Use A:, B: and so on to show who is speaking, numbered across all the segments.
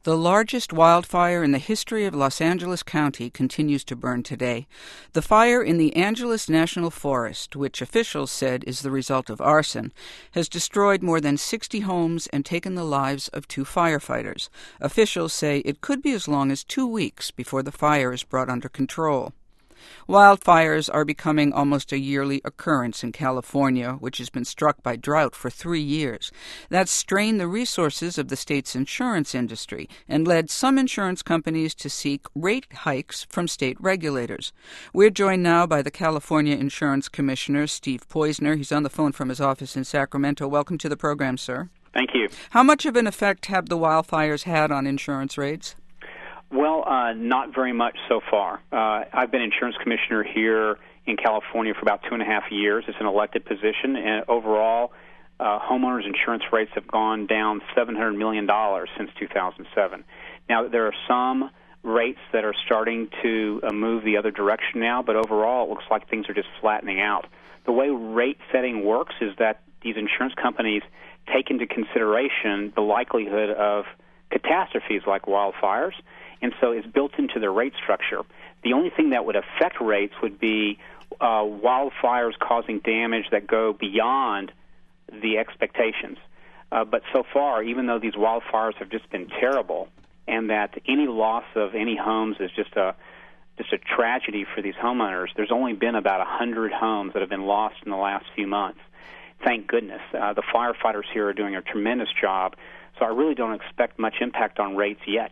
A: The largest wildfire in the history of Los Angeles County continues to burn today. The fire in the Angeles National Forest, which officials said is the result of arson, has destroyed more than 60 homes and taken the lives of 2 firefighters. Officials say it could be as long as 2 weeks before the fire is brought under control. Wildfires are becoming almost a yearly occurrence in California, which has been struck by drought for 3 years. That's strained the resources of the state's insurance industry and led some insurance companies to seek rate hikes from state regulators. We're joined now by the California Insurance Commissioner, Steve Poizner. He's on the phone from his office in Sacramento. Welcome to the program, sir.
B: Thank you.
A: How much of an effect have the wildfires had on insurance rates?
B: Well, not very much so far. I've been insurance commissioner here in California for about 2.5 years. It's an elected position, and overall, homeowners insurance rates have gone down $700 million since 2007. Now, there are some rates that are starting to move the other direction now, but overall, it looks like things are just flattening out. The way rate setting works is that these insurance companies take into consideration the likelihood of catastrophes like wildfires, and so it's built into the rate structure. The only thing that would affect rates would be wildfires causing damage that go beyond the expectations. But so far, even though these wildfires have just been terrible, and that any loss of any homes is just a tragedy for these homeowners, there's only been about 100 homes that have been lost in the last few months. Thank goodness. The firefighters here are doing a tremendous job, so I really don't expect much impact on rates yet.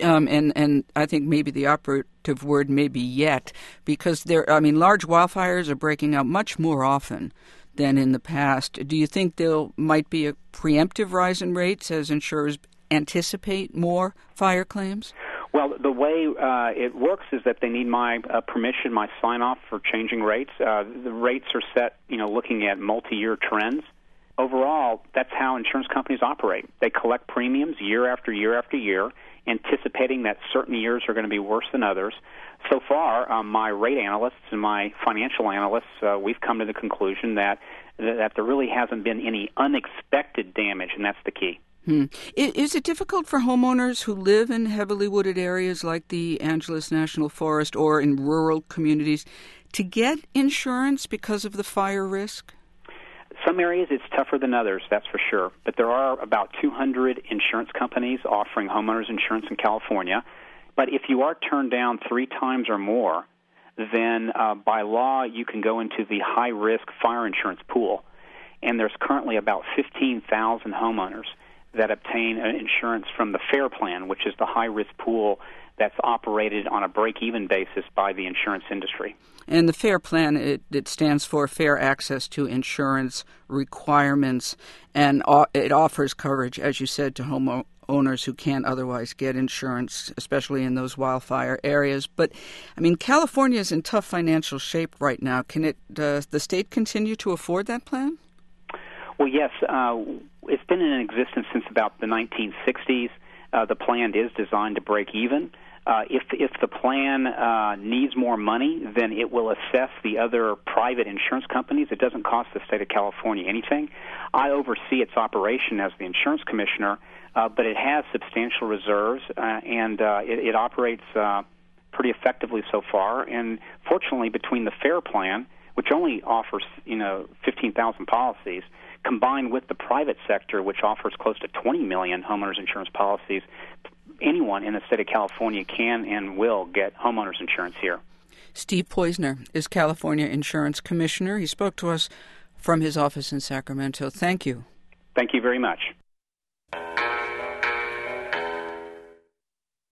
A: And I think maybe the operative word may be yet, because large wildfires are breaking out much more often than in the past. Do you think there might be a preemptive rise in rates as insurers anticipate more fire claims?
B: Well, the way it works is that they need my permission, my sign-off for changing rates. The rates are set, looking at multi-year trends. Overall, that's how insurance companies operate. They collect premiums year after year after year, anticipating that certain years are going to be worse than others. So far, my rate analysts and my financial analysts, we've come to the conclusion that there really hasn't been any unexpected damage, and that's the key.
A: Is it difficult for homeowners who live in heavily wooded areas like the Angeles National Forest or in rural communities to get insurance because of the fire risk?
B: Some areas it's tougher than others, that's for sure. But there are about 200 insurance companies offering homeowners insurance in California. But if you are turned down 3 times or more, then by law you can go into the high-risk fire insurance pool. And there's currently about 15,000 homeowners that obtain insurance from the FAIR Plan, which is the high-risk pool that's operated on a break-even basis by the insurance industry.
A: And the FAIR Plan, it stands for Fair Access to Insurance Requirements, and it offers coverage, as you said, to homeowners who can't otherwise get insurance, especially in those wildfire areas. But, California is in tough financial shape right now. Can the state continue to afford that plan?
B: Well, yes. It's been in existence since about the 1960s. The plan is designed to break even. If the plan needs more money, then it will assess the other private insurance companies. It doesn't cost the state of California anything. I oversee its operation as the insurance commissioner, but it has substantial reserves, and it operates pretty effectively so far. And fortunately, between the FAIR Plan, which only offers 15,000 policies, combined with the private sector, which offers close to 20 million homeowners insurance policies, anyone in the state of California can and will get homeowners insurance here.
A: Steve Poizner is California Insurance Commissioner. He spoke to us from his office in Sacramento. Thank you.
B: Thank you very much.